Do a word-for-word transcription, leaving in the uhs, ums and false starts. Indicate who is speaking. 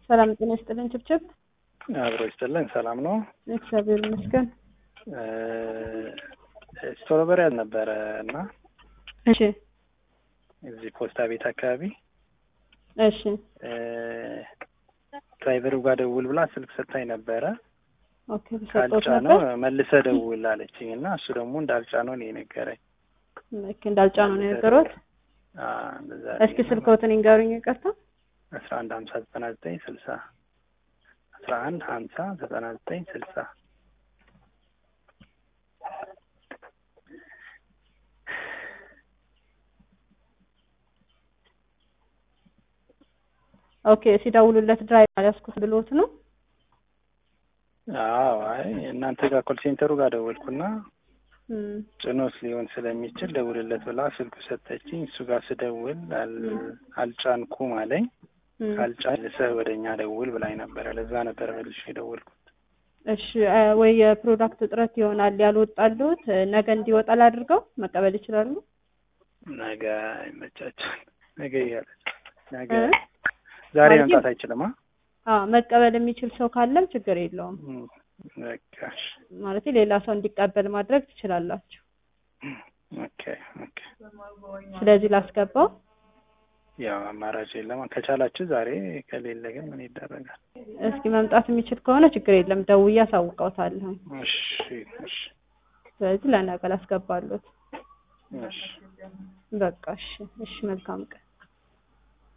Speaker 1: ሰላም ጤና ይስጥልን ጭብጭብ
Speaker 2: አብሮ ይስጥልን ሰላም ነው
Speaker 1: እግዚአብሔር ይመስገን
Speaker 2: እ ስትሮበሪ ነበረ እና
Speaker 1: እሺ
Speaker 2: እዚህ ፖስታ ቤት አካባቢ
Speaker 1: እሺ
Speaker 2: እ ድራይቨሩ ጋር ደውል ብላ ስልክ ሰጣኝ ነበረ
Speaker 1: ኦኬ በሰጠው
Speaker 2: ካልጫነው መልሰ ደውል አለችኝና እሱ ደግሞ እንዳልጫነው ነው የነገረኝ
Speaker 1: ልክ እንዳልጫነው ነው የነገሩት
Speaker 2: አ እንደዛ
Speaker 1: እስኪ ስልክዎትን ይንገሩኝ ይቀርታ
Speaker 2: አስራ አንድ ሃምሳ ዘጠና ዘጠኝ ስልሳ አስራ አንድ ሃምሳ ዘጠና ዘጠኝ ስልሳ
Speaker 1: ኦኬ ሲደውሉለት ድራይቨር ያስኩት ብሎት ነው
Speaker 2: አዎ አይ እናንተ ጋር ኮል ሴንተሩ ጋር ደወልኩና
Speaker 1: እም
Speaker 2: ጭኖስ ሊሆን ስለሚችል ደውልለት ብላ ስልክ ሰጠችኝ እሱ ጋር ስደውል አልጫንኩም አለኝ ካልጫለሰ ወደኛ ደውል ብላኝ ነበር ለዛ ነበር መልሼ ደወልኩት
Speaker 1: እሺ ወይ የፕሮዳክት እጥረት ይሆናል ያልወጣሉት ነገ እንዲወጣ ላድርገው መቀበል ይችላሉ
Speaker 2: ነገ አይመቻችም ነገ ያለ ነገ ዛሬ መምጣት አይችልም
Speaker 1: አ መቀበል የሚችል ሰው ካለም ችግር የለውም
Speaker 2: በቃሽ
Speaker 1: ማለት ሌላ ሰው እንዲቀበል ማድረግ ትችላላችሁ
Speaker 2: ኦኬ ኦኬ
Speaker 1: ስለዚህ ላስገባው
Speaker 2: ያው አማራጭ የለም ከቻላችሁ ዛሬ ከሌለ ግን ምን ይደረጋል
Speaker 1: እስኪ መምጣት የሚችል ከሆነ ችግር የለም ደውዬ አሳውቀውታለሁ
Speaker 2: እሺ እሺ
Speaker 1: ስለዚህ ለነገ ላስገባሉት
Speaker 2: እሺ
Speaker 1: በቃ እሺ እሺ መልካም ቀን